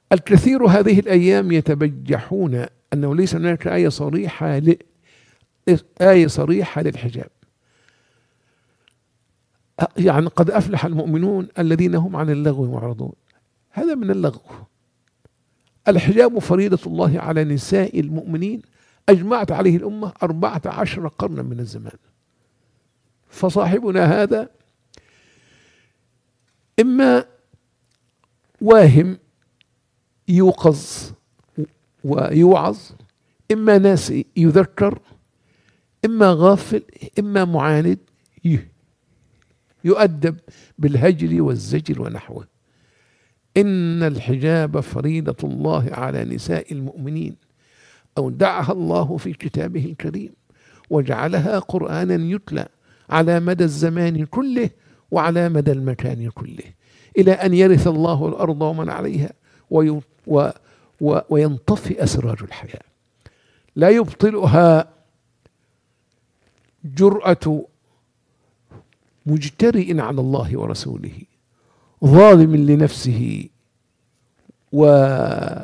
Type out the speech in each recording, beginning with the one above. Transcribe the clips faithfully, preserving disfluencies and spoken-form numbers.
الكثير هذه الأيام يتبجحون أنه ليس هناك آية صريحة ل... آية صريحة للحجاب. يعني قد أفلح المؤمنون الذين هم عن اللغو معرضون. هذا من اللغو. الحجاب فريضة الله على نساء المؤمنين أجمعت عليه الأمة أربعة عشر قرنا من الزمان. فصاحبنا هذا إما واهم يوقظ ويوعظ، إما ناسي يذكر، إما غافل، إما معاند يؤدب بالهجر والزجر ونحوه. إن الحجاب فريضة الله على نساء المؤمنين أودعها الله في كتابه الكريم وجعلها قرآنا يتلى على مدى الزمان كله وعلى مدى المكان كله إلى أن يرث الله الأرض ومن عليها وي و و وينطفئ أسرار الحياة. لا يبطلها جرأة مجترئ على الله ورسوله ظالم لنفسه ومفتر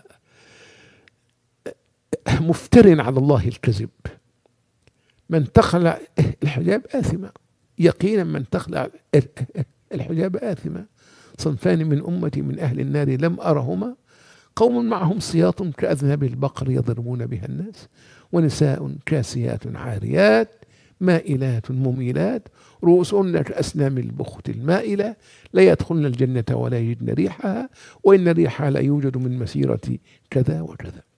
على الله الكذب. من تخلع الحجاب آثمة، يقينا من تخلع الحجاب آثمة. صنفان من أمتي من أهل النار لم أرهما، قوم معهم سياط كأذناب البقر يضربون بها الناس، ونساء كاسيات عاريات مائلات مميلات رؤوسهن كأسنام البخت المائلة لا يدخلن الجنة ولا يجدن ريحها وإن ريحها لا يوجد من مسيرة كذا وكذا.